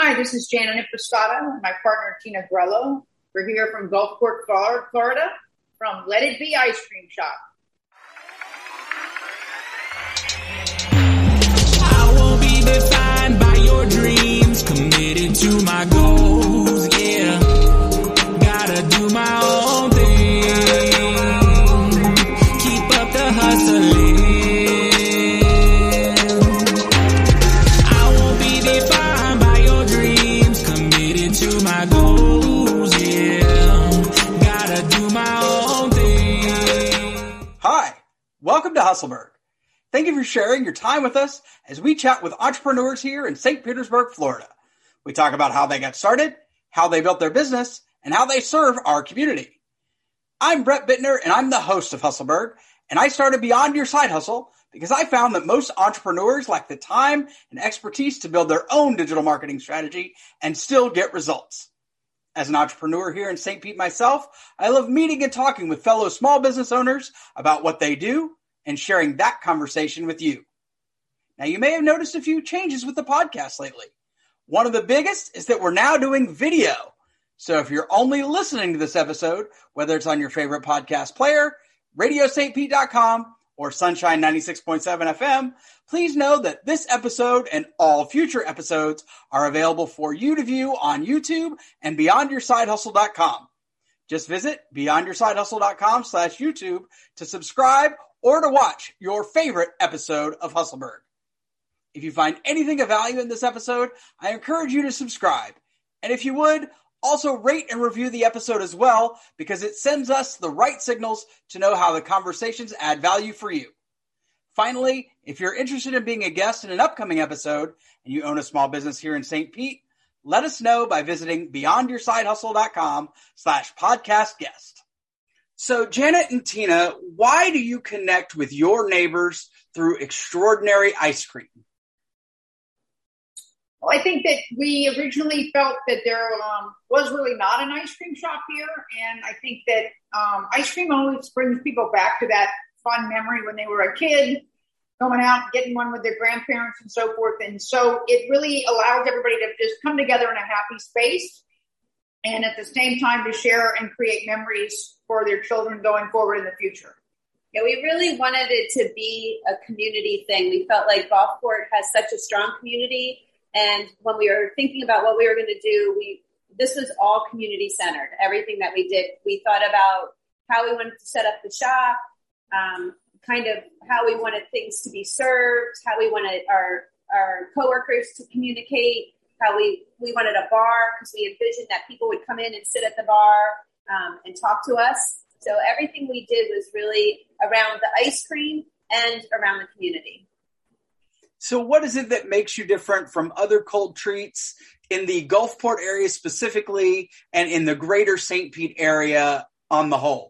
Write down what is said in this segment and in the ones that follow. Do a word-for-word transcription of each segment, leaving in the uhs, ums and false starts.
Hi, this is Janet Impostata and my partner Tina Grello. We're here from Gulfport, Florida, from Let It Be Ice Cream Shop. I won't be defined by your dreams, committed to my goals, yeah. Gotta do my own thing, keep up the hustling. I won't be defined by your dreams, committed to my goals, yeah. Gotta do my own thing. Hi, welcome to Hustleberg. Thank you for sharing your time with us as we chat with entrepreneurs here in Saint Petersburg, Florida. We talk about how they got started, how they built their business, and how they serve our community. I'm Brett Bittner, and I'm the host of Hustleberg, and I started Beyond Your Side Hustle because I found that most entrepreneurs lack the time and expertise to build their own digital marketing strategy and still get results. As an entrepreneur here in Saint Pete myself, I love meeting and talking with fellow small business owners about what they do and sharing that conversation with you. Now, you may have noticed a few changes with the podcast lately. One of the biggest is that we're now doing video. So if you're only listening to this episode, whether it's on your favorite podcast player, radio st pete dot com, or Sunshine ninety-six point seven F M, please know that this episode and all future episodes are available for you to view on YouTube and beyond your side hustle dot com. Just visit beyond your side hustle dot com slash YouTube to subscribe or to watch your favorite episode of Hustleberg. If you find anything of value in this episode, I encourage you to subscribe. And if you would, also rate and review the episode as well, because it sends us the right signals to know how the conversations add value for you. Finally, if you're interested in being a guest in an upcoming episode and you own a small business here in Saint Pete, let us know by visiting beyond your side hustle dot com slash podcast guest. So Janet and Tina, why do you connect with your neighbors through extraordinary ice cream? Well, I think that we originally felt that there um, was really not an ice cream shop here. And I think that um, ice cream always brings people back to that fun memory when they were a kid, going out and getting one with their grandparents and so forth. And so it really allows everybody to just come together in a happy space and at the same time to share and create memories for their children going forward in the future. Yeah, we really wanted it to be a community thing. We felt like Gulfport has such a strong community. And when we were thinking about what we were going to do, we this was all community centered. Everything that we did, we thought about how we wanted to set up the shop, um, kind of how we wanted things to be served, how we wanted our our coworkers to communicate, how we, we wanted a bar because we envisioned that people would come in and sit at the bar um, and talk to us. So everything we did was really around the ice cream and around the community. So what is it that makes you different from other cold treats in the Gulfport area specifically and in the greater Saint Pete area on the whole?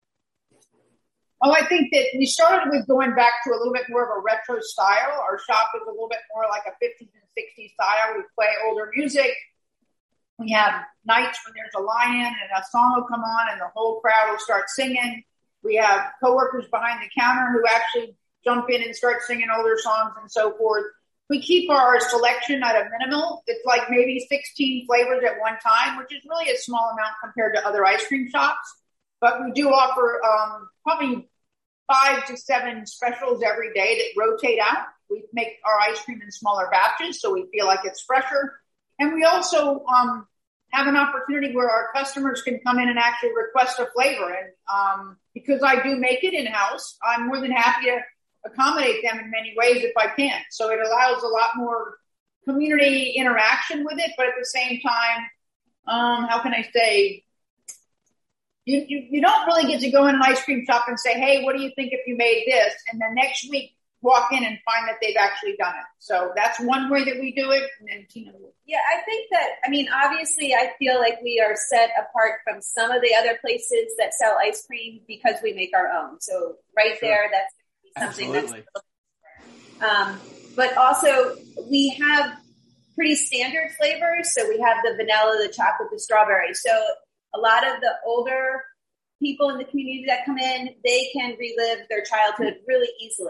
Well, I think that we started with going back to a little bit more of a retro style. Our shop is a little bit more like a fifties and sixties style. We play older music. We have nights when there's a lion and a song will come on and the whole crowd will start singing. We have coworkers behind the counter who actually jump in and start singing older songs and so forth. We keep our selection at a minimal. It's like maybe sixteen flavors at one time, which is really a small amount compared to other ice cream shops. But we do offer um, probably five to seven specials every day that rotate out. We make our ice cream in smaller batches, so we feel like it's fresher. And we also um, have an opportunity where our customers can come in and actually request a flavor. And um, because I do make it in-house, I'm more than happy to accommodate them in many ways if I can. So it allows a lot more community interaction with it, but at the same time, um, how can I say, you, you, you don't really get to go in an ice cream shop and say, hey, what do you think if you made this? And then next week, walk in and find that they've actually done it. So that's one way that we do it. And then Tina will. Yeah, I think that, I mean, obviously I feel like we are set apart from some of the other places that sell ice cream because we make our own. So right sure. there, that's something Absolutely. that's, um, but also we have pretty standard flavors. So we have the vanilla, the chocolate, the strawberry. So a lot of the older people in the community that come in, they can relive their childhood really easily.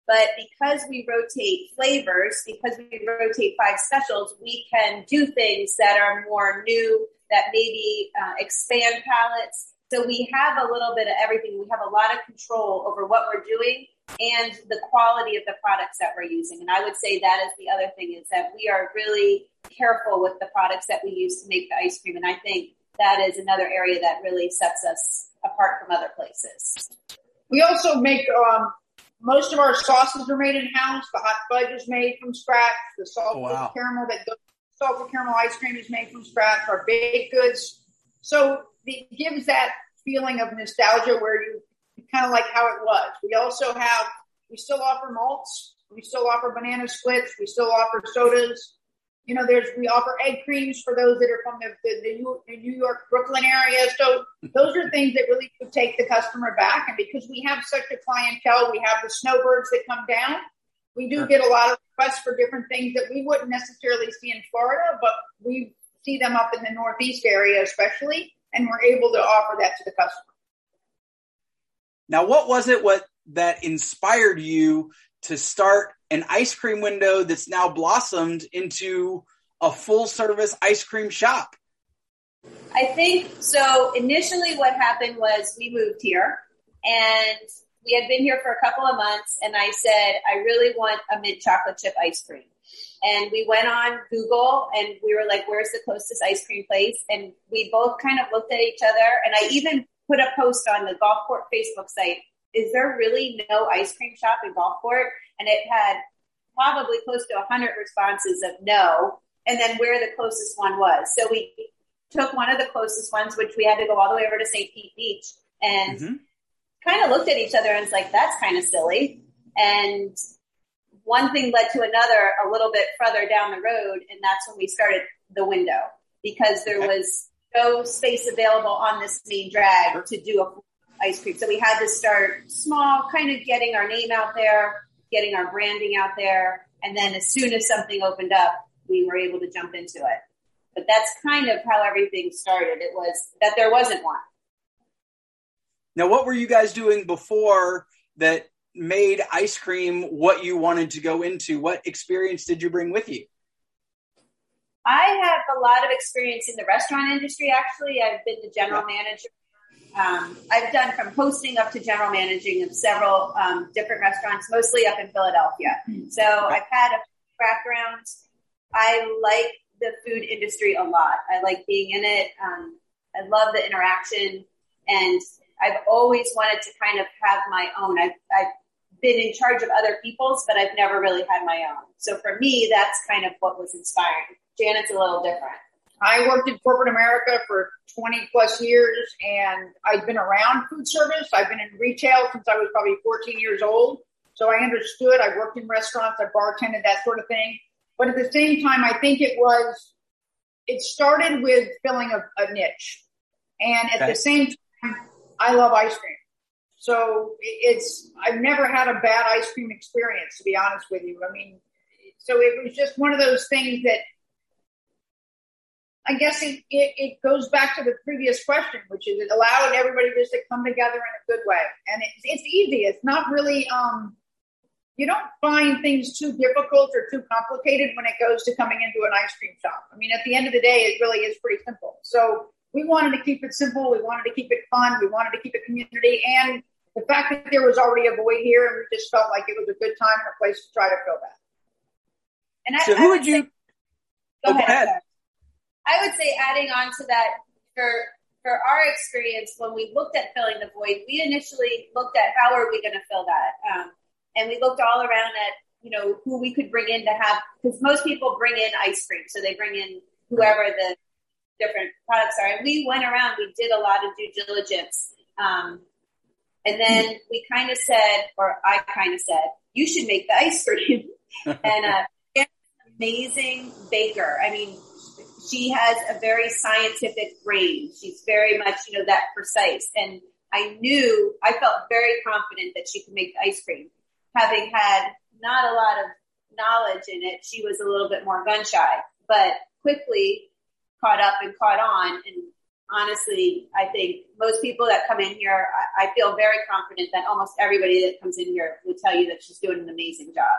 But because we rotate flavors, because we rotate five specials, we can do things that are more new, that maybe uh, expand palates. So we have a little bit of everything. We have a lot of control over what we're doing and the quality of the products that we're using. And I would say that is the other thing, is that we are really careful with the products that we use to make the ice cream. And I think that is another area that really sets us apart from other places. We also make, um, most of our sauces are made in-house. The hot fudge is made from scratch. The salted oh, wow. caramel, that goes, salted caramel ice cream is made from scratch. Our baked goods. So it gives that feeling of nostalgia where you kind of like how it was. We also have, we still offer malts. We still offer banana splits. We still offer sodas. You know, there's, we offer egg creams for those that are from the, the, the, New, the New York, Brooklyn area. So those are things that really could take the customer back. And because we have such a clientele, we have the snowbirds that come down. We do sure. get a lot of requests for different things that we wouldn't necessarily see in Florida, but we see them up in the Northeast area especially, and we're able to offer that to the customer. Now, what was it what that inspired you to start an ice cream window that's now blossomed into a full-service ice cream shop? I think, so initially what happened was we moved here, and we had been here for a couple of months, and I said, I really want a mint chocolate chip ice cream. And we went on Google, and we were like, where's the closest ice cream place? And we both kind of looked at each other, and I even put a post on the Gulfport Facebook site. Is there really no ice cream shop in Gulfport? And it had probably close to one hundred responses of no, and then where the closest one was. So we took one of the closest ones, which we had to go all the way over to Saint Pete Beach, and mm-hmm. kind of looked at each other and was like, that's kind of silly. And one thing led to another a little bit further down the road, and that's when we started the window, because there was no space available on this main drag to do a ice cream. So we had to start small, kind of getting our name out there, getting our branding out there. And then as soon as something opened up, we were able to jump into it. But that's kind of how everything started. It was that there wasn't one. Now, what were you guys doing before that made ice cream what you wanted to go into? What experience did you bring with you? I have a lot of experience in the restaurant industry, actually. I've been the general yeah. manager. Um, I've done from hosting up to general managing of several um, different restaurants, mostly up in Philadelphia. So I've had a background. I like the food industry a lot. I like being in it. Um, I love the interaction, and I've always wanted to kind of have my own. I've, I've been in charge of other people's, but I've never really had my own. So for me, that's kind of what was inspiring. Janet's a little different. I worked in corporate America for twenty plus years, and I've been around food service. I've been in retail since I was probably fourteen years old. So I understood. I worked in restaurants. I bartended, that sort of thing. But at the same time, I think it was, it started with filling a, a niche. And at okay. the same time, I love ice cream. So it's, I've never had a bad ice cream experience, to be honest with you. I mean, so it was just one of those things that, I guess it, it, it goes back to the previous question, which is it allowed everybody just to come together in a good way. And it's, it's easy. It's not really, um, you don't find things too difficult or too complicated when it goes to coming into an ice cream shop. I mean, at the end of the day, it really is pretty simple. So we wanted to keep it simple. We wanted to keep it fun. We wanted to keep it community. And the fact that there was already a void here, and we just felt like it was a good time and a place to try to fill that. And I, so who I would, would you? Say, go, go ahead. ahead. I would say adding on to that, for for our experience, when we looked at filling the void, we initially looked at how are we going to fill that. Um, and we looked all around at, you know, who we could bring in to have, because most people bring in ice cream. So they bring in whoever the different products are. And we went around, we did a lot of due diligence. Um, and then we kind of said, or I kind of said, you should make the ice cream. and uh, an amazing baker. I mean, she has a very scientific brain. She's very much, you know, that precise. And I knew, I felt very confident that she could make the ice cream. Having had not a lot of knowledge in it, she was a little bit more gun shy, but quickly caught up and caught on and honestly, I think most people that come in here, I, I feel very confident that almost everybody that comes in here will tell you that she's doing an amazing job.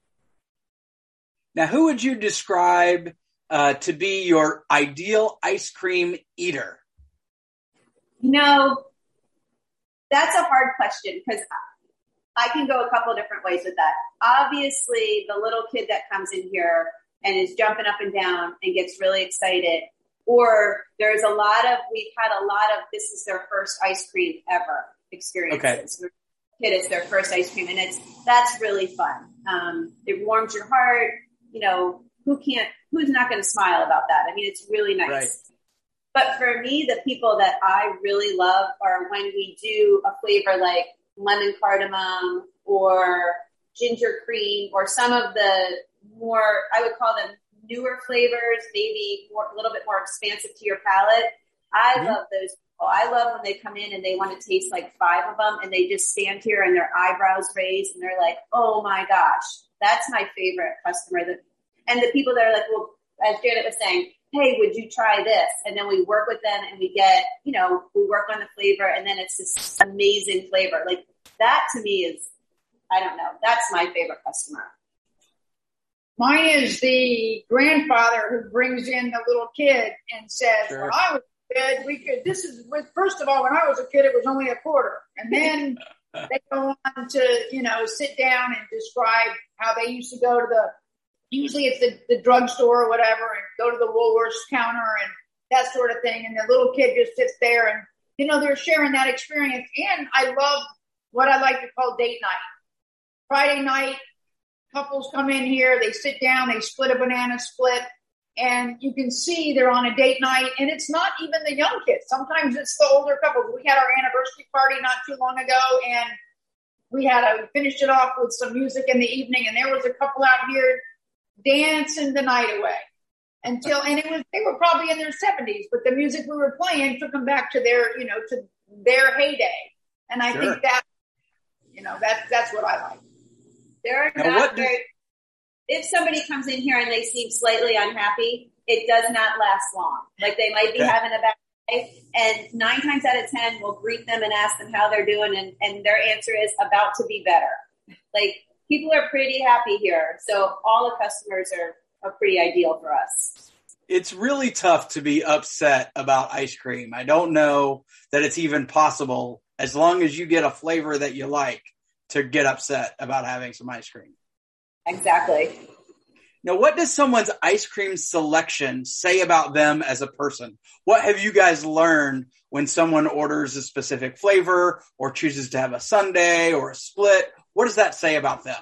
Now, who would you describe uh, to be your ideal ice cream eater? You know, that's a hard question because I can go a couple different ways with that. Obviously, the little kid that comes in here and is jumping up and down and gets really excited. Or there's a lot of, we've had a lot of, this is their first ice cream ever experiences. Okay. Kid, it's their first ice cream, and it's, that's really fun. Um, it warms your heart. You know, who can't, who's not going to smile about that? I mean, it's really nice. Right. But for me, the people that I really love are when we do a flavor like lemon cardamom or ginger cream or some of the more, I would call them newer flavors, maybe more, a little bit more expansive to your palate. I mm-hmm. love those people. I love when they come in and they want to taste like five of them and they just stand here and their eyebrows raised and they're like, oh my gosh, that's my favorite customer. And the people that are like, well, as Janet was saying, hey, would you try this? And then we work with them and we get, you know, we work on the flavor and then it's this amazing flavor. Like that to me is, I don't know, that's my favorite customer. Mine is the grandfather who brings in the little kid and says, sure. when I was a kid, we could, this is, first of all, when I was a kid, it was only a quarter. And then they go on to, you know, sit down and describe how they used to go to the, usually it's the, the drugstore or whatever, and go to the Woolworths counter and that sort of thing. And the little kid just sits there and, you know, they're sharing that experience. And I love what I like to call date night. Friday night, couples come in here, they sit down, they split a banana split, and you can see they're on a date night. And it's not even the young kids. Sometimes it's the older couples. We had our anniversary party not too long ago, and we had a, finished it off with some music in the evening, and there was a couple out here dancing the night away until, and it was, they were probably in their seventies, but the music we were playing took them back to their, you know, to their heyday. And I sure. think that, you know, that's, that's what I like. They're now not very, does, if somebody comes in here and they seem slightly unhappy, it does not last long. Like they might be okay. having a bad day, and nine times out of ten we'll greet them and ask them how they're doing, and, and their answer is about to be better. Like, people are pretty happy here. So all the customers are, are pretty ideal for us. It's really tough to be upset about ice cream. I don't know that it's even possible, as long as you get a flavor that you like, to get upset about having some ice cream. Exactly. Now, what does someone's ice cream selection say about them as a person? What have you guys learned when someone orders a specific flavor or chooses to have a sundae or a split? What does that say about them?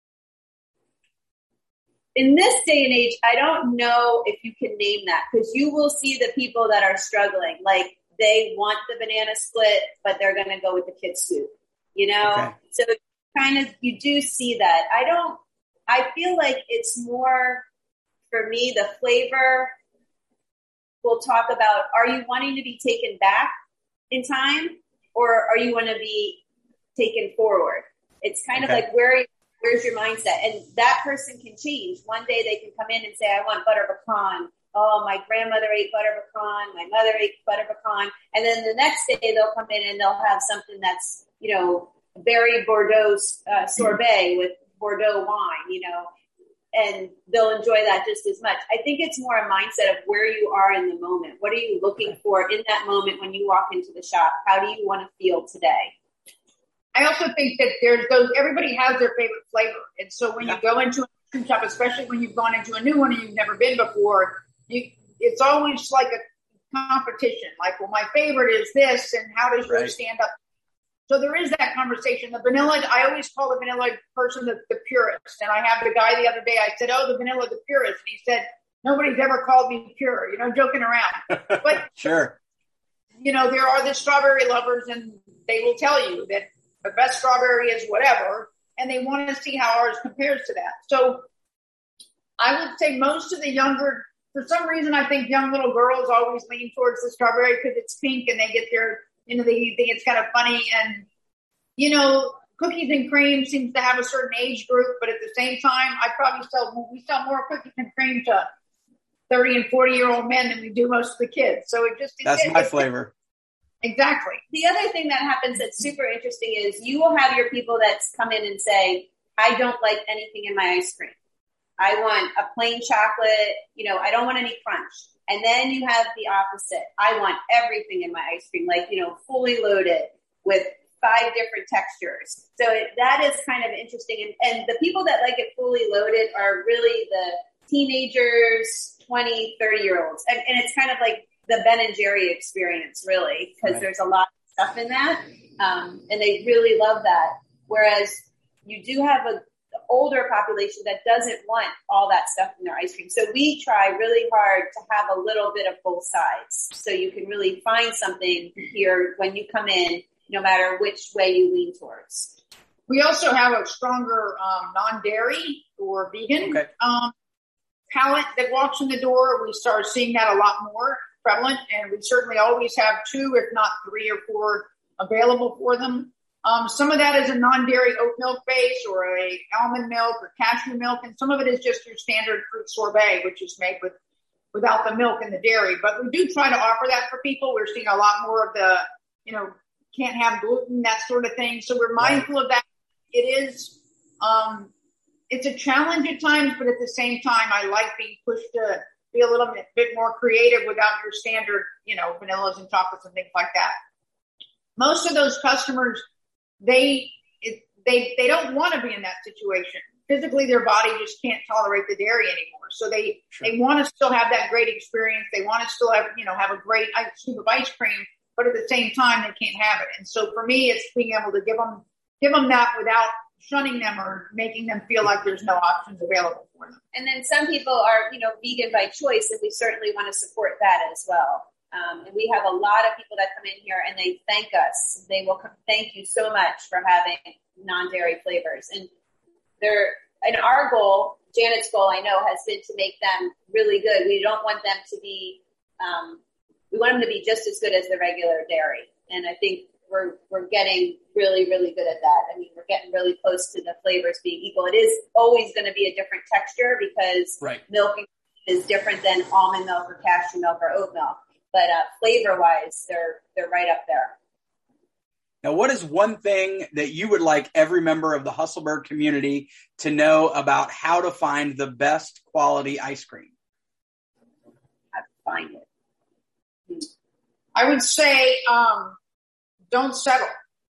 In this day and age, I don't know if you can name that, because you will see the people that are struggling. Like, they want the banana split, but they're going to go with the kid soup, you know? Okay. So kind of, you do see that. I don't, I feel like it's more, for me, the flavor. We'll talk about, are you wanting to be taken back in time, or are you want to be taken forward? It's kind okay. of like, where, where's your mindset? And that person can change. One day they can come in and say, I want butter pecan. Oh, my grandmother ate butter pecan. My mother ate butter pecan. And then the next day they'll come in and they'll have something that's, you know, berry Bordeaux uh, sorbet with Bordeaux wine, you know, and they'll enjoy that just as much. I think it's more a mindset of where you are in the moment. What are you looking for in that moment when you walk into the shop? How do you want to feel today? I also think that there's those, everybody has their favorite flavor. And so when you go into a food shop, especially when you've gone into a new one and you've never been before, you, it's always like a competition. Like, well, my favorite is this, and how does yours right. stand up? So there is that conversation. The vanilla, I always call the vanilla person the, the purist. And I have the guy the other day, I said, oh, the vanilla, the purist. And he said, nobody's ever called me pure, you know, joking around. But, sure. You know, there are the strawberry lovers, and they will tell you that the best strawberry is whatever, and they want to see how ours compares to that. So I would say most of the younger, for some reason, I think young little girls always lean towards the strawberry because it's pink and they get their, you know, they think it's kind of funny. And, you know, cookies and cream seems to have a certain age group, but at the same time, I probably sell, we sell more cookies and cream to thirty and forty year old men than we do most of the kids. So it just, that's it, my it, flavor. Exactly. The other thing that happens that's super interesting is you will have your people that come in and say, I don't like anything in my ice cream. I want a plain chocolate, you know, I don't want any crunch. And then you have the opposite. I want everything in my ice cream, like, you know, fully loaded with five different textures. So it, that is kind of interesting. And, and the people that like it fully loaded are really the teenagers, twenty, thirty year olds. And, and it's kind of like the Ben and Jerry experience, really, because right. there's a lot of stuff in that. Um, and they really love that. Whereas you do have a older population that doesn't want all that stuff in their ice cream. So we try really hard to have a little bit of both sides. So you can really find something here when you come in, no matter which way you lean towards. We also have a stronger um, non-dairy or vegan okay. um, palette that walks in the door. We start seeing that a lot more prevalent, and we certainly always have two, if not three or four available for them. Um, some of that is a non-dairy oat milk base or a almond milk or cashew milk, and some of it is just your standard fruit sorbet, which is made with without the milk and the dairy. But we do try to offer that for people. We're seeing a lot more of the, you know, can't have gluten, that sort of thing. So we're mindful of that. It is, um, it's a challenge at times, but at the same time, I like being pushed to be a little bit, bit more creative without your standard, you know, vanillas and chocolates and things like that. Most of those customers, they, it, they, they don't want to be in that situation. Physically, their body just can't tolerate the dairy anymore. So they, sure. they want to still have that great experience. They want to still have, you know, have a great scoop of ice cream, but at the same time, they can't have it. And so for me, it's being able to give them, give them that without shunning them or making them feel like there's no options available for them. And then some people are, you know, vegan by choice, and we certainly want to support that as well. Um, and we have a lot of people that come in here and they thank us. They will come, thank you so much for having non-dairy flavors. And they're, and our goal, Janet's goal, I know, has been to make them really good. We don't want them to be, um, we want them to be just as good as the regular dairy. And I think we're, we're getting really, really good at that. I mean, we're getting really close to the flavors being equal. It is always going to be a different texture because right. milk is different than almond milk or cashew milk or oat milk. But uh, flavor-wise, they're they're right up there. Now, what is one thing that you would like every member of the Hustleberg community to know about how to find the best quality ice cream? How to find it. Hmm. I would say um, don't settle.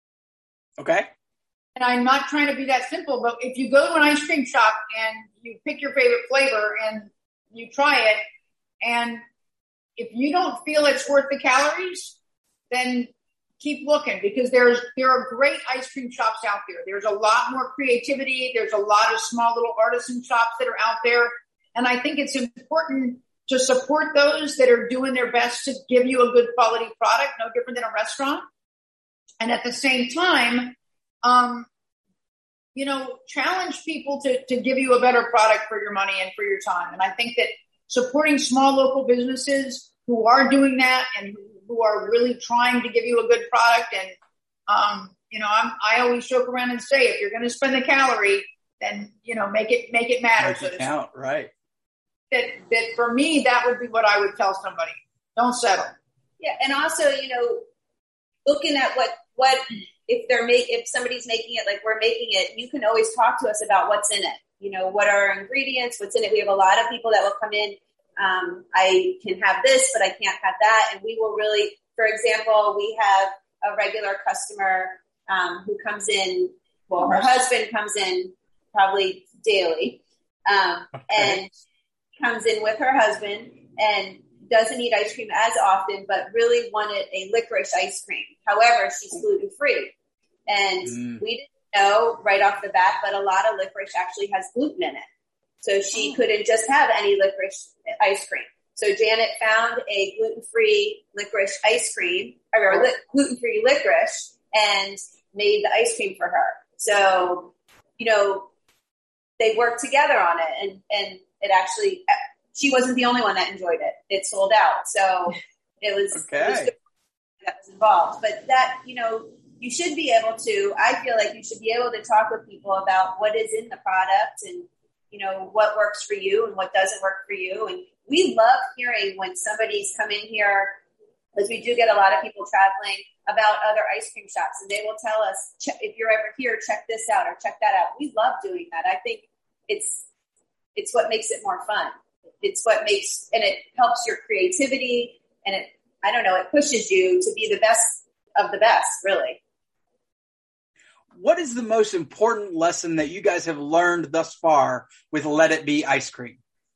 Okay. And I'm not trying to be that simple, but if you go to an ice cream shop and you pick your favorite flavor and you try it, and if you don't feel it's worth the calories, then keep looking, because there's there are great ice cream shops out there. There's a lot more creativity. There's a lot of small little artisan shops that are out there. And I think it's important to support those that are doing their best to give you a good quality product, no different than a restaurant. And at the same time, um, you know, challenge people to, to give you a better product for your money and for your time. And I think that supporting small local businesses who are doing that and who are really trying to give you a good product. And, um, you know, I'm, I always joke around and say, if you're going to spend the calorie, then, you know, make it, make it matter. Make so it count, right. That, that for me, that would be what I would tell somebody. Don't settle. Yeah. And also, you know, looking at what, what, if they're make, if somebody's making it like we're making it, you can always talk to us about what's in it. You know, what are our ingredients, what's in it. We have a lot of people that will come in. Um, I can have this, but I can't have that. And we will really, for example, we have a regular customer, um, who comes in, well, her husband comes in probably daily, um, okay. and comes in with her husband and doesn't eat ice cream as often, but really wanted a licorice ice cream. However, she's gluten free. And mm. we didn't know right off the bat, but a lot of licorice actually has gluten in it. So she couldn't just have any licorice ice cream. So Janet found a gluten-free licorice ice cream, or li- gluten-free licorice, and made the ice cream for her. So, you know, they worked together on it, and, and it actually, she wasn't the only one that enjoyed it. It sold out. So it was, okay. it was good that was involved. But that, you know, you should be able to, I feel like you should be able to talk with people about what is in the product and, you know, what works for you and what doesn't work for you. And we love hearing when somebody's come in here, because we do get a lot of people traveling, about other ice cream shops, and they will tell us, if you're ever here, check this out or check that out. We love doing that. I think it's it's what makes it more fun. It's what makes, and it helps your creativity, and it, I don't know, it pushes you to be the best of the best, really. What is the most important lesson that you guys have learned thus far with Let It Be Ice Cream?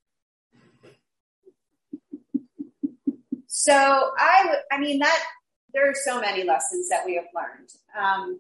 So I would, I mean, that, there are so many lessons that we have learned. Um,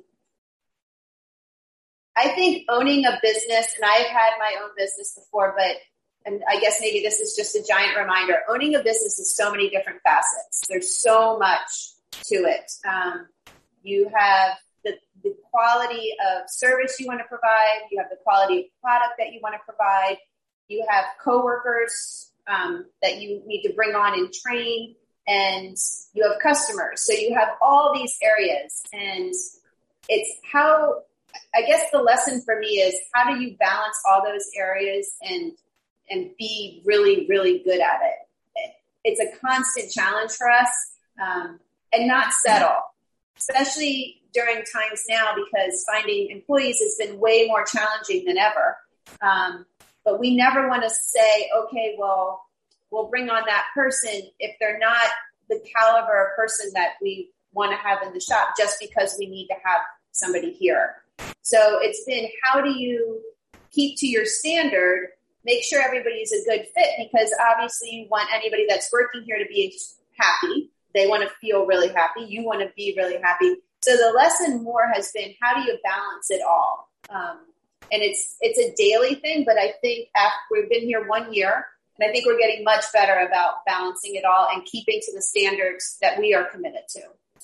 I think owning a business, and I've had my own business before, but, and I guess maybe this is just a giant reminder, owning a business is so many different facets. There's so much to it. Um, you have the, the quality of service you want to provide. You have the quality of product that you want to provide. You have coworkers um, that you need to bring on and train. And you have customers. So you have all these areas, and it's how, I guess the lesson for me is, how do you balance all those areas and, and be really, really good at it? It's a constant challenge for us, um, and not settle, especially during times now, because finding employees has been way more challenging than ever. Um, but we never want to say, okay, well, we'll bring on that person if they're not the caliber of person that we want to have in the shop, just because we need to have somebody here. So it's been, how do you keep to your standard, make sure everybody's a good fit, because obviously you want anybody that's working here to be happy. They want to feel really happy. You want to be really happy. So the lesson more has been, how do you balance it all? Um, and it's, it's a daily thing, but I think after we've been here one year, and I think we're getting much better about balancing it all and keeping to the standards that we are committed to.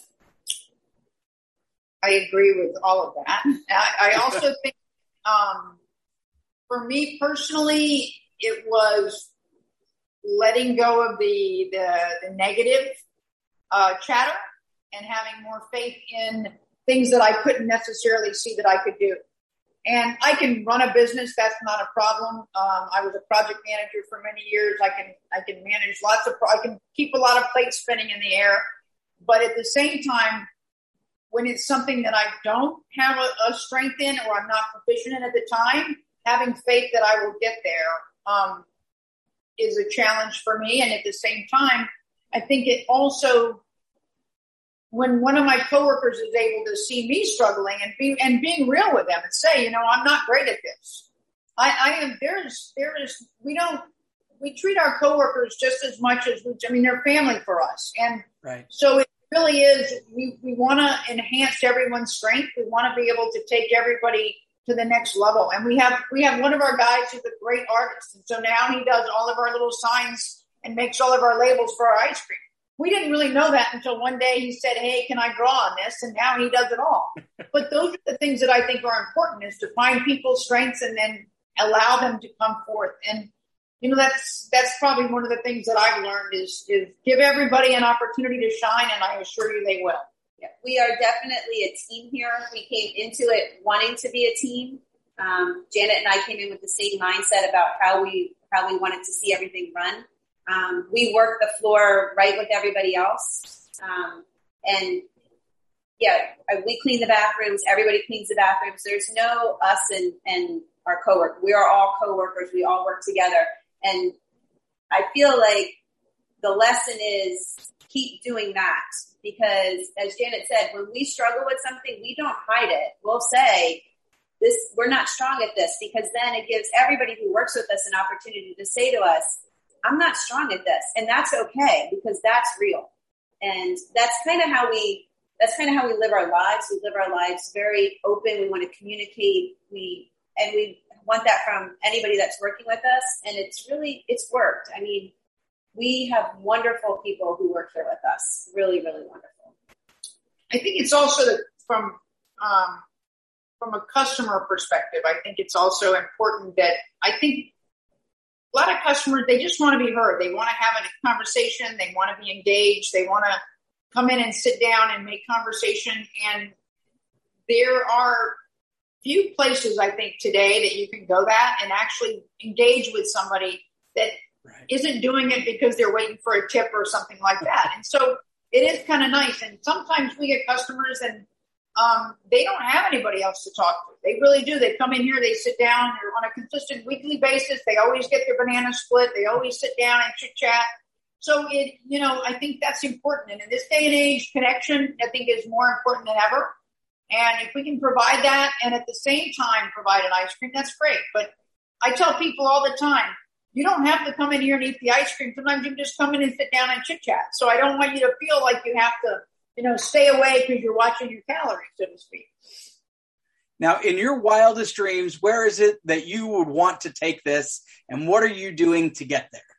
I agree with all of that. I, I also think, um, for me personally, it was letting go of the, the, the negative uh, chatter and having more faith in things that I couldn't necessarily see that I could do. And I can run a business. That's not a problem. Um, I was a project manager for many years. I can, I can manage lots of, pro- I can keep a lot of plates spinning in the air. But at the same time, when it's something that I don't have a, a strength in, or I'm not proficient in at the time, having faith that I will get there, um, is a challenge for me. And at the same time, I think it also, when one of my coworkers is able to see me struggling and be, and being real with them and say, you know, I'm not great at this. I, I am, there's, there is, we don't, we treat our coworkers just as much as we, I mean, they're family for us. And right. So it really is, we, we want to enhance everyone's strength. We want to be able to take everybody to the next level. And we have, we have one of our guys who's a great artist. And so now he does all of our little signs and makes all of our labels for our ice cream. We didn't really know that until one day he said, hey, can I draw on this? And now he does it all. But those are the things that I think are important, is to find people's strengths and then allow them to come forth. And, you know, that's, that's probably one of the things that I've learned is, is give everybody an opportunity to shine. And I assure you they will. Yeah, we are definitely a team here. We came into it wanting to be a team. Um, Janet and I came in with the same mindset about how we, how we wanted to see everything run. Um, we work the floor right with everybody else. Um, and yeah, we clean the bathrooms. Everybody cleans the bathrooms. There's no us and, and our coworkers. We are all coworkers. We all work together. And I feel like the lesson is keep doing that, because as Janet said, when we struggle with something, we don't hide it. We'll say this, we're not strong at this, because then it gives everybody who works with us an opportunity to say to us, I'm not strong at this. And that's okay, because that's real. And that's kind of how we, that's kind of how we live our lives. We live our lives very open. We want to communicate. We, and we want that from anybody that's working with us. And it's really, it's worked. I mean, we have wonderful people who work here with us. Really, really wonderful. I think it's also the, from, um, from a customer perspective, I think it's also important that I think a lot of customers, they just want to be heard. They want to have a conversation. They want to be engaged. They want to come in and sit down and make conversation. And there are few places, I think, today that you can go that and actually engage with somebody that right. isn't doing it because they're waiting for a tip or something like that. And so it is kind of nice. And sometimes we get customers and um, they don't have anybody else to talk to. They really do. They come in here, they sit down, they're on a consistent weekly basis. They always get their banana split. They always sit down and chit chat. So it, you know, I think that's important. And in this day and age, connection, I think, is more important than ever. And if we can provide that and at the same time provide an ice cream, that's great. But I tell people all the time, you don't have to come in here and eat the ice cream. Sometimes you can just come in and sit down and chit chat. So I don't want you to feel like you have to, you know, stay away because you're watching your calories, so to speak. Now, in your wildest dreams, where is it that you would want to take this, and what are you doing to get there?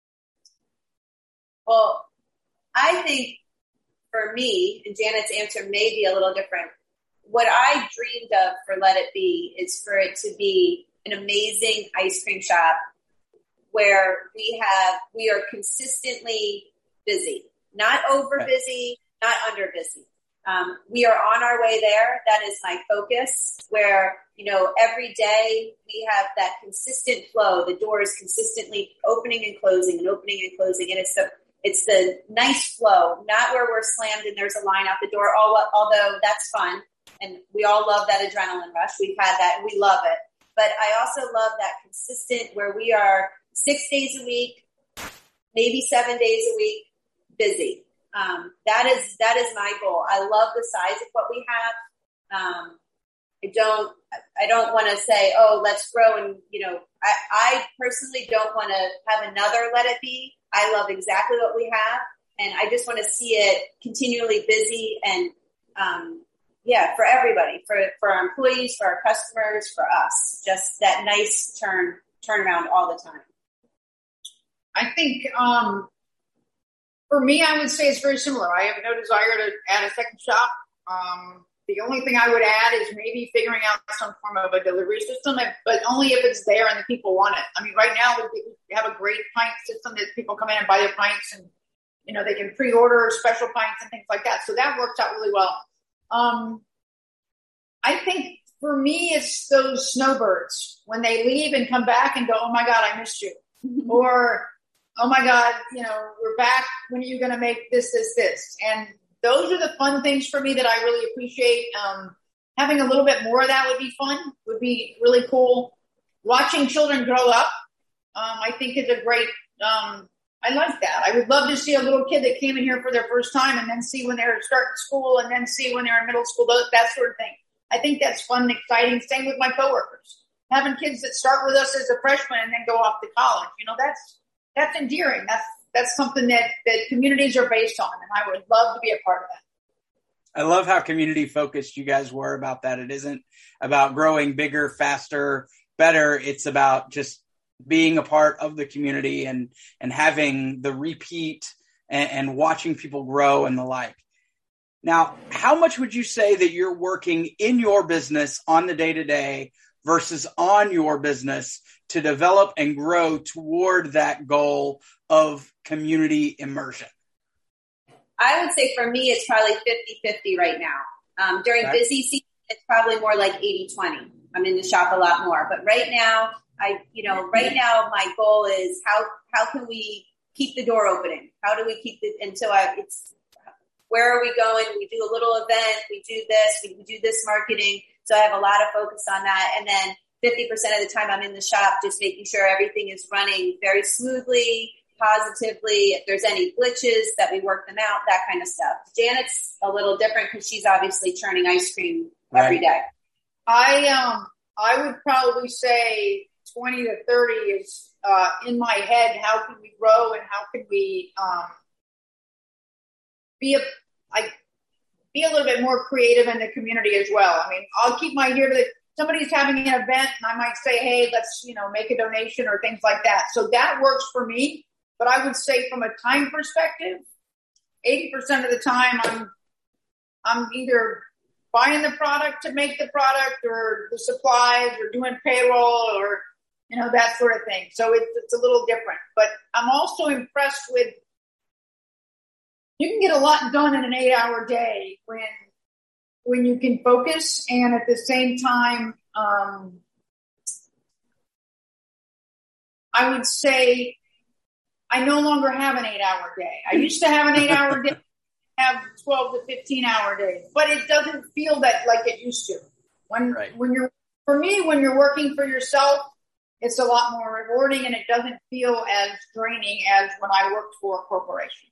Well, I think for me, and Janet's answer may be a little different, what I dreamed of for Let It Be is for it to be an amazing ice cream shop where we have, we are consistently busy, not over busy, not under busy. Um, we are on our way there. That is my focus, where, you know, every day we have that consistent flow. The door is consistently opening and closing and opening and closing. And it's the, it's the nice flow, not where we're slammed and there's a line out the door, although that's fun. And we all love that adrenaline rush. We've had that and we love it. But I also love that consistent where we are six days a week, maybe seven days a week, busy. Um, that is, that is my goal. I love the size of what we have. Um, I don't, I don't want to say, oh, let's grow. And, you know, I, I personally don't want to have another Let It Be. I love exactly what we have. And I just want to see it continually busy and, um, yeah, for everybody, for, for our employees, for our customers, for us, just that nice turn, turnaround all the time. I think, um, for me, I would say it's very similar. I have no desire to add a second shop. Um, the only thing I would add is maybe figuring out some form of a delivery system, but only if it's there and the people want it. I mean, right now we have a great pint system that people come in and buy their pints and, you know, they can pre-order special pints and things like that. So that works out really well. Um, I think for me, it's those snowbirds when they leave and come back and go, oh my God, I missed you. Or, oh my God, you know, we're back. When are you going to make this, this, this? And those are the fun things for me that I really appreciate. Um, having a little bit more of that would be fun, would be really cool. Watching children grow up, um, I think is a great, um, I like that. I would love to see a little kid that came in here for their first time and then see when they're starting school and then see when they're in middle school, that sort of thing. I think that's fun and exciting. Same with my coworkers. Having kids that start with us as a freshman and then go off to college, you know, that's, that's endearing. That's, that's something that, that communities are based on. And I would love to be a part of that. I love how community focused you guys were about that. It isn't about growing bigger, faster, better. It's about just being a part of the community and, and having the repeat and, and watching people grow and the like. Now, how much would you say that you're working in your business on the day-to-day versus on your business to develop and grow toward that goal of community immersion? I would say for me, it's probably fifty-fifty right now. Um, during okay. busy season, it's probably more like eighty twenty. I'm in the shop a lot more. But right now, I, you know, right now my goal is how, how can we keep the door opening? How do we keep it? And so I, it's, where are we going? We do a little event. We do this. We, we do this marketing. So I have a lot of focus on that. And then fifty percent of the time I'm in the shop, just making sure everything is running very smoothly, positively. If there's any glitches, that we work them out, that kind of stuff. Janet's a little different because she's obviously churning ice cream every day. I, um, I would probably say twenty to thirty is, uh, in my head. How can we grow and how can we, um, be a, I, be a little bit more creative in the community as well. I mean, I'll keep my ear to the, somebody's having an event and I might say, hey, let's, you know, make a donation or things like that. So that works for me. But I would say from a time perspective, eighty percent of the time I'm, I'm either buying the product to make the product or the supplies or doing payroll or, you know, that sort of thing. So it's, it's a little different, but I'm also impressed with, you can get a lot done in an eight hour day when, when you can focus and at the same time, um, I would say I no longer have an eight-hour day. I used to have an eight-hour day, have twelve to fifteen-hour days, but it doesn't feel that like it used to. When right. when you're for me, when you're working for yourself, it's a lot more rewarding, and it doesn't feel as draining as when I worked for a corporation.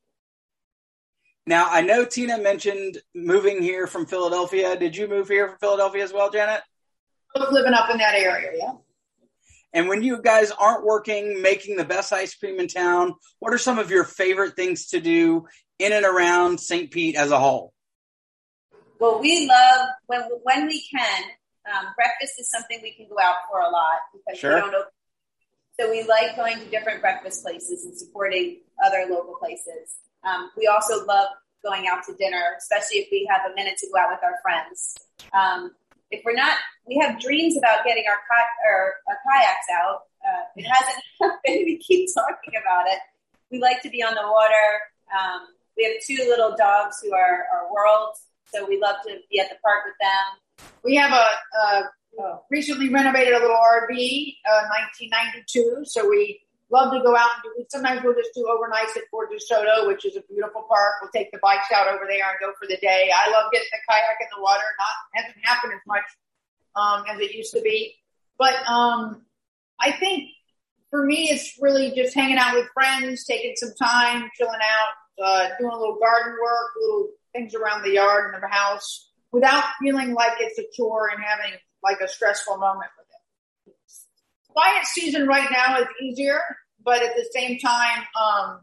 Now, I know Tina mentioned moving here from Philadelphia. Did you move here from Philadelphia as well, Janet? I was living up in that area, yeah. And when you guys aren't working, making the best ice cream in town, what are some of your favorite things to do in and around Saint Pete as a whole? Well, we love, when when we can, um, breakfast is something we can go out for a lot because sure. we don't open. So we like going to different breakfast places and supporting other local places. Um, we also love going out to dinner, especially if we have a minute to go out with our friends. Um, if we're not, we have dreams about getting our, ki- or our kayaks out. Uh, it hasn't happened. We keep talking about it. We like to be on the water. Um, we have two little dogs who are our world, so we love to be at the park with them. We have a, a oh. recently renovated a little R V, uh, nineteen ninety-two, so we love to go out and do, sometimes we'll just do overnights at Fort DeSoto, which is a beautiful park. We'll take the bikes out over there and go for the day. I love getting the kayak in the water. Not, hasn't happened as much, um, as it used to be. But, um, I think for me, it's really just hanging out with friends, taking some time, chilling out, uh, doing a little garden work, little things around the yard and the house without feeling like it's a chore and having like a stressful moment with it. Quiet season right now is easier, but at the same time, um,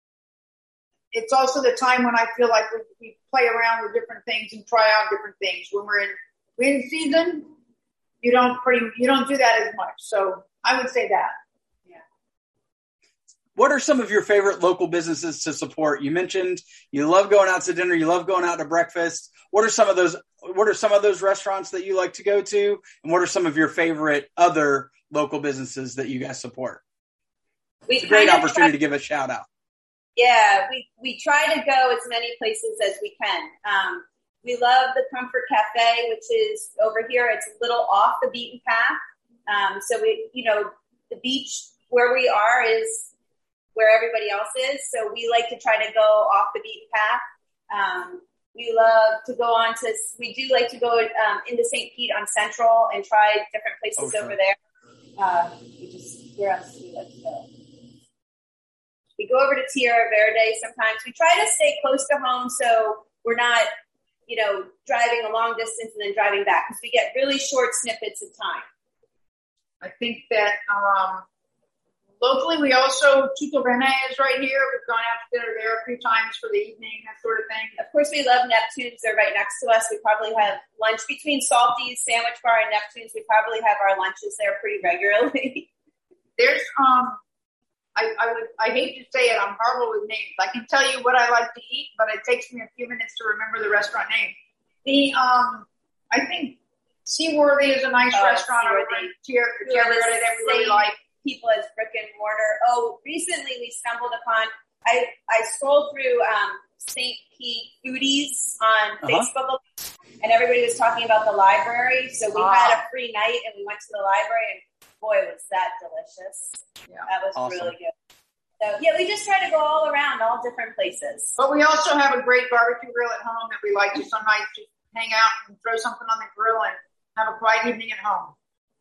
it's also the time when I feel like we, we play around with different things and try out different things. When we're in wind season, you don't pretty, you don't do that as much. So I would say that. Yeah. What are some of your favorite local businesses to support? You mentioned you love going out to dinner. You love going out to breakfast. What are some of those, what are some of those restaurants that you like to go to? And what are some of your favorite other local businesses that you guys support? We it's a great opportunity try, to give a shout out. Yeah, we, we try to go as many places as we can. Um, we love the Comfort Cafe, which is over here. It's a little off the beaten path. Um, so we, you know, the beach where we are is where everybody else is. So we like to try to go off the beaten path. Um, we love to go on to, we do like to go um, into Saint Pete on Central and try different places okay. over there. Uh, we just, where else do we like to go? We go over to Tierra Verde sometimes. We try to stay close to home so we're not, you know, driving a long distance and then driving back because we get really short snippets of time. I think that um, locally we also, Tutto Bene is right here. We've gone out to dinner there a few times for the evening, that sort of thing. Of course, we love Neptune's. They're right next to us. We probably have lunch between Salty's Sandwich Bar and Neptune's. We probably have our lunches there pretty regularly. There's, um, I, I would, I hate to say it, I'm horrible with names. I can tell you what I like to eat, but it takes me a few minutes to remember the restaurant name. The, um, I think Seaworthy is a nice oh, restaurant over in Tierra Verde that we really like. People as brick and mortar. Oh, recently we stumbled upon, I, I scrolled through, um, Saint Pete Foodies on uh-huh. Facebook, and everybody was talking about the library. So we uh, had a free night and we went to the library, and boy, was that delicious. Yeah, that was awesome. Really good. So yeah, we just try to go all around, all different places. But we also have a great barbecue grill at home that we like to some nights just hang out and throw something on the grill and have a quiet evening at home.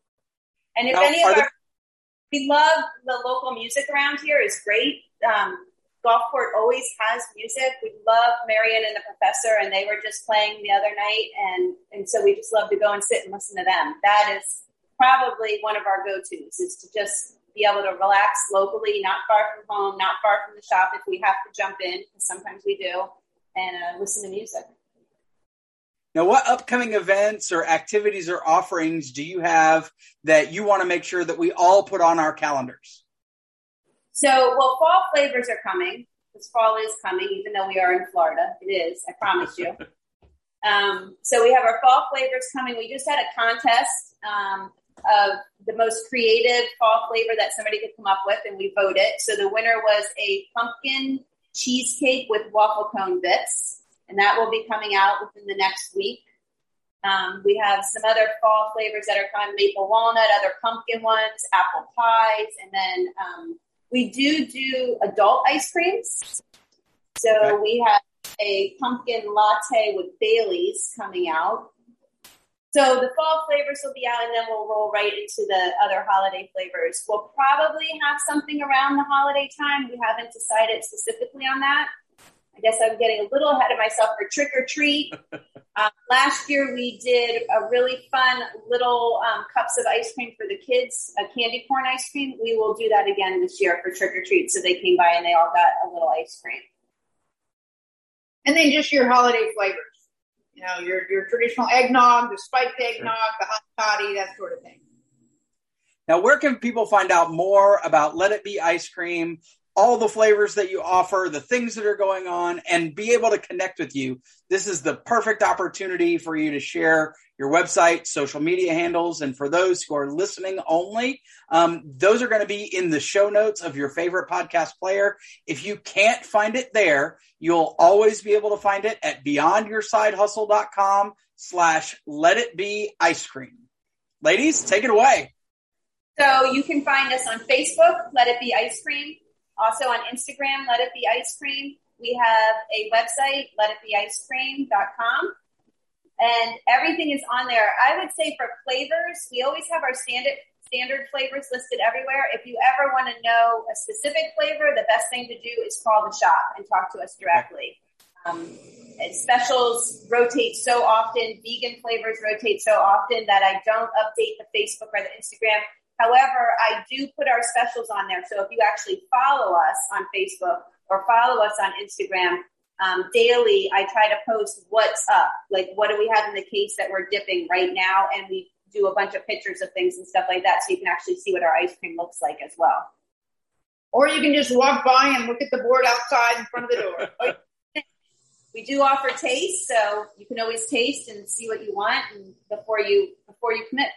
And if now, any of our, there- we love the local music around here is great. Um, Gulfport always has music. We love Marion and the Professor, and they were just playing the other night, and and so we just love to go and sit and listen to them. That is probably one of our go-tos, is to just be able to relax locally, not far from home, not far from the shop if we have to jump in, because sometimes we do, and uh, listen to music. Now, what upcoming events or activities or offerings do you have that you want to make sure that we all put on our calendars? So, well, fall flavors are coming, because fall is coming, even though we are in Florida. It is, I promise you. um, so we have our fall flavors coming. We just had a contest um, of the most creative fall flavor that somebody could come up with, and we voted. So the winner was a pumpkin cheesecake with waffle cone bits, and that will be coming out within the next week. Um, we have some other fall flavors that are coming, maple walnut, other pumpkin ones, apple pies, and then um, We do do adult ice creams. So Okay. we have a pumpkin latte with Bailey's coming out. So the fall flavors will be out, and then we'll roll right into the other holiday flavors. We'll probably have something around the holiday time. We haven't decided specifically on that. I guess I'm getting a little ahead of myself for trick or treat. uh, last year we did a really fun little um, cups of ice cream for the kids, a candy corn ice cream. We will do that again this year for trick or treat. So they came by and they all got a little ice cream. And then just your holiday flavors. You know, your your traditional eggnog, the spiked eggnog, the hot toddy, that sort of thing. Now, where can people find out more about Let It Be Ice Cream, all the flavors that you offer, the things that are going on, and be able to connect with you? This is the perfect opportunity for you to share your website, social media handles, and for those who are listening only, um, those are going to be in the show notes of your favorite podcast player. If you can't find it there, you'll always be able to find it at beyondyoursidehustle.com slash let it be ice cream. Ladies, take it away. So you can find us on Facebook, Let It Be Ice Cream. Also on Instagram, Let It Be Ice Cream. We have a website, let it be ice cream dot com. And everything is on there. I would say for flavors, we always have our standard standard flavors listed everywhere. If you ever want to know a specific flavor, the best thing to do is call the shop and talk to us directly. Um, and specials rotate so often. Vegan flavors rotate so often that I don't update the Facebook or the Instagram. However, I do put our specials on there. So if you actually follow us on Facebook or follow us on Instagram, um, daily, I try to post what's up. Like, what do we have in the case that we're dipping right now? And we do a bunch of pictures of things and stuff like that. So you can actually see what our ice cream looks like as well. Or you can just walk by and look at the board outside in front of the door. We do offer taste, so you can always taste and see what you want and before you before you commit.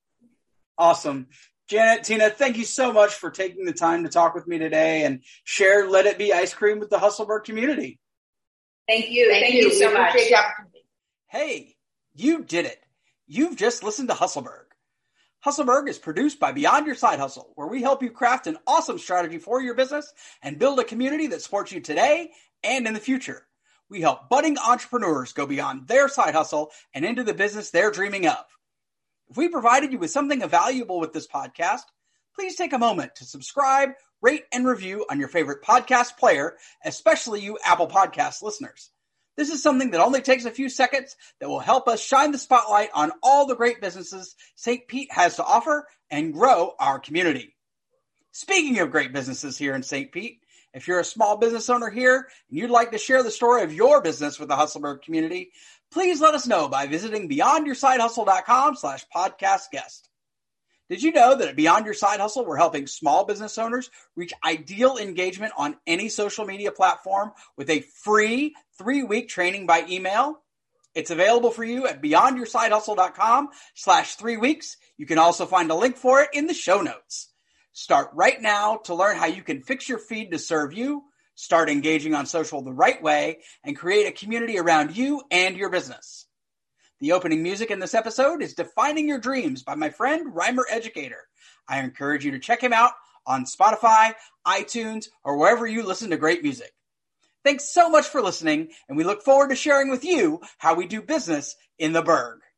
Awesome. Janet, Tina, thank you so much for taking the time to talk with me today and share Let It Be Ice Cream with the Hustleberg community. Thank you. Thank, Thank you. you so we much. appreciate the opportunity. Hey, you did it. You've just listened to Hustleberg. Hustleberg is produced by Beyond Your Side Hustle, where we help you craft an awesome strategy for your business and build a community that supports you today and in the future. We help budding entrepreneurs go beyond their side hustle and into the business they're dreaming of. If we provided you with something valuable with this podcast, please take a moment to subscribe, rate, and review on your favorite podcast player, especially you Apple Podcast listeners. This is something that only takes a few seconds that will help us shine the spotlight on all the great businesses Saint Pete has to offer and grow our community. Speaking of great businesses here in Saint Pete, if you're a small business owner here and you'd like to share the story of your business with the Hustleberg community, please let us know by visiting beyondyoursidehustle.com slash podcast guest. Did you know that at Beyond Your Side Hustle, we're helping small business owners reach ideal engagement on any social media platform with a free three-week training by email? It's available for you at beyondyoursidehustle.com slash three weeks. You can also find a link for it in the show notes. Start right now to learn how you can fix your feed to serve you, start engaging on social the right way, and create a community around you and your business. The opening music in this episode is Defining Your Dreams by my friend Rhymer Educator. I encourage you to check him out on Spotify, iTunes, or wherever you listen to great music. Thanks so much for listening, and we look forward to sharing with you how we do business in the Berg.